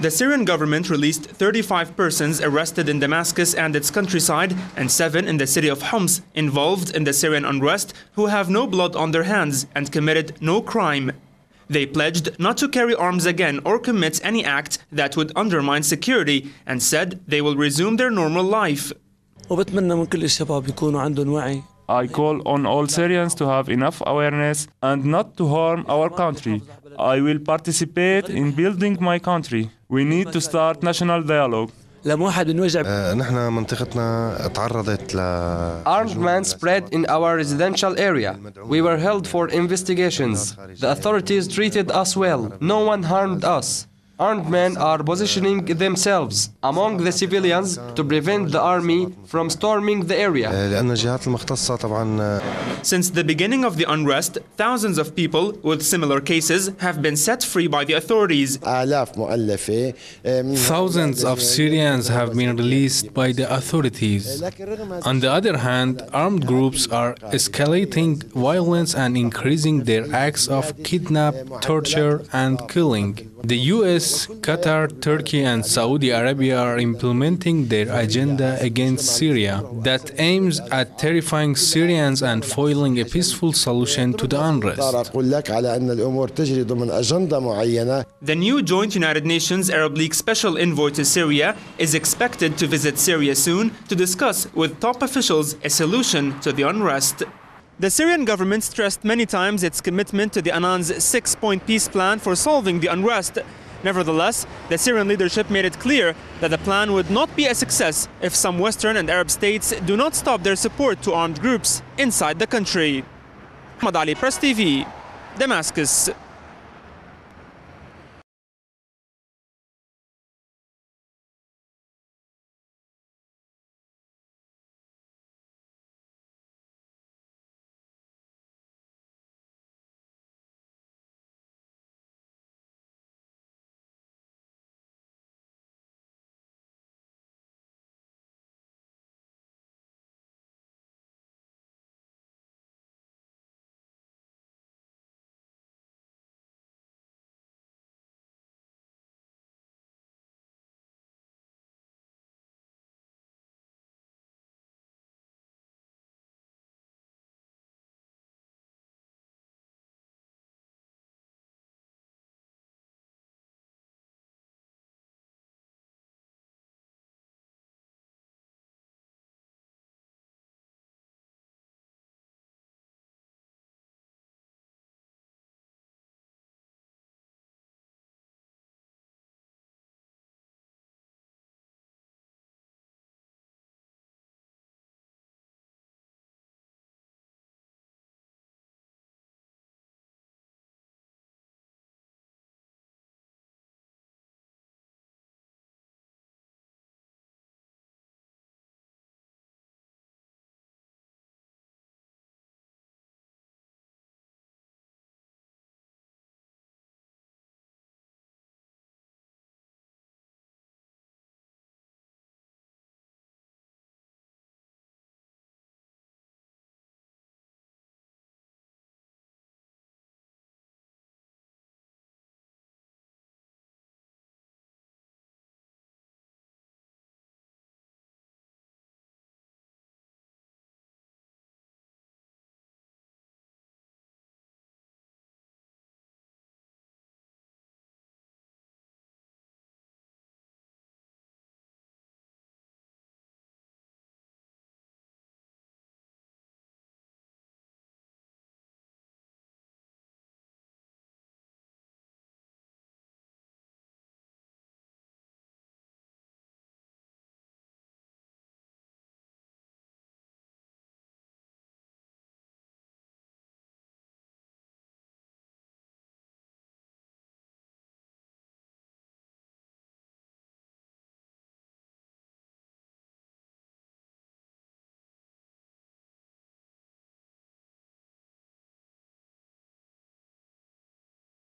The Syrian government released 35 persons arrested in Damascus and its countryside and 7 in the city of Homs involved in the Syrian unrest who have no blood on their hands and committed no crime. They pledged not to carry arms again or commit any act that would undermine security and said they will resume their normal life. I call on all Syrians to have enough awareness and not to harm our country. I will participate in building my country. We need to start national dialogue. Armed men spread in our residential area. We were held for investigations. The authorities treated us well. No one harmed us. Armed men are positioning themselves among the civilians to prevent the army from storming the area. Since the beginning of the unrest, thousands of people with similar cases have been set free by the authorities. Thousands of Syrians have been released by the authorities. On the other hand, armed groups are escalating violence and increasing their acts of kidnap, torture, and killing. The US, Qatar, Turkey, and Saudi Arabia are implementing their agenda against Syria that aims at terrifying Syrians and foiling a peaceful solution to the unrest. The new joint United Nations Arab League Special Envoy to Syria is expected to visit Syria soon to discuss with top officials a solution to the unrest. The Syrian government stressed many times its commitment to the Annan's 6-point peace plan for solving the unrest. Nevertheless, the Syrian leadership made it clear that the plan would not be a success if some Western and Arab states do not stop their support to armed groups inside the country. Ahmad Ali, Press TV, Damascus.